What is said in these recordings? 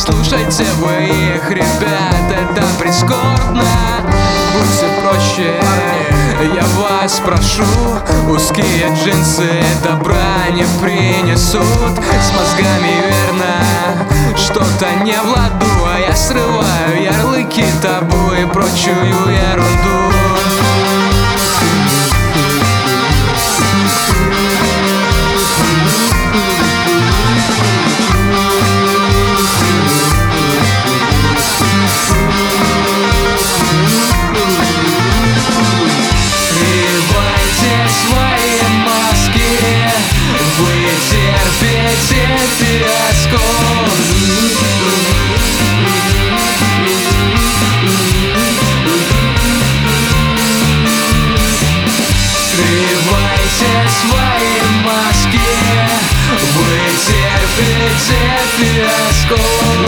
Послушайте вы их, ребят, это прискорбно. Будьте проще, я вас прошу. Узкие джинсы добра не принесут. С мозгами верно, что-то не в ладу, а я срываю ярлыки табу и прочую ерунду. Фиаско. Скрывайте свои маски, вы терпите фиаско.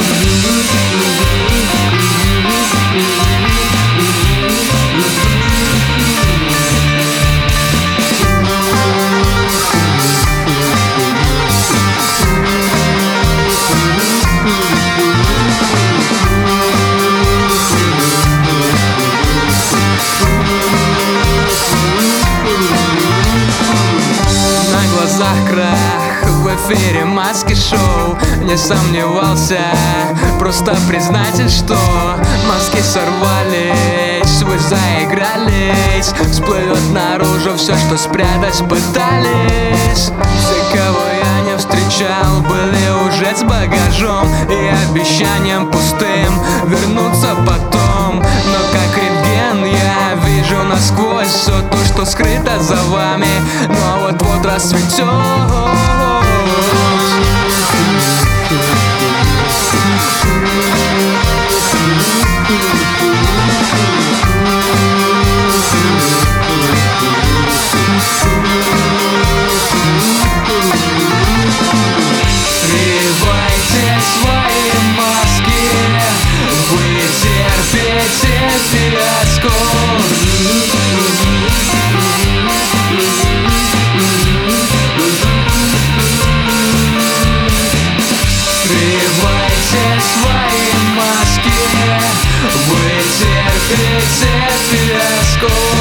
Крах в эфире маски-шоу. Не сомневался, просто признайте, что маски сорвались, вы заигрались. Всплывет наружу все, что спрятать пытались. Все, кого я не встречал, были уже с багажом и обещанием пустым вернуться потом. Но как рентген я вижу насквозь все то, что скрыто за вами, но вот-вот расцветет. Скрывайте свои маски, вы терпите фиаско. Скрывайте свои маски, вы терпите фиаско.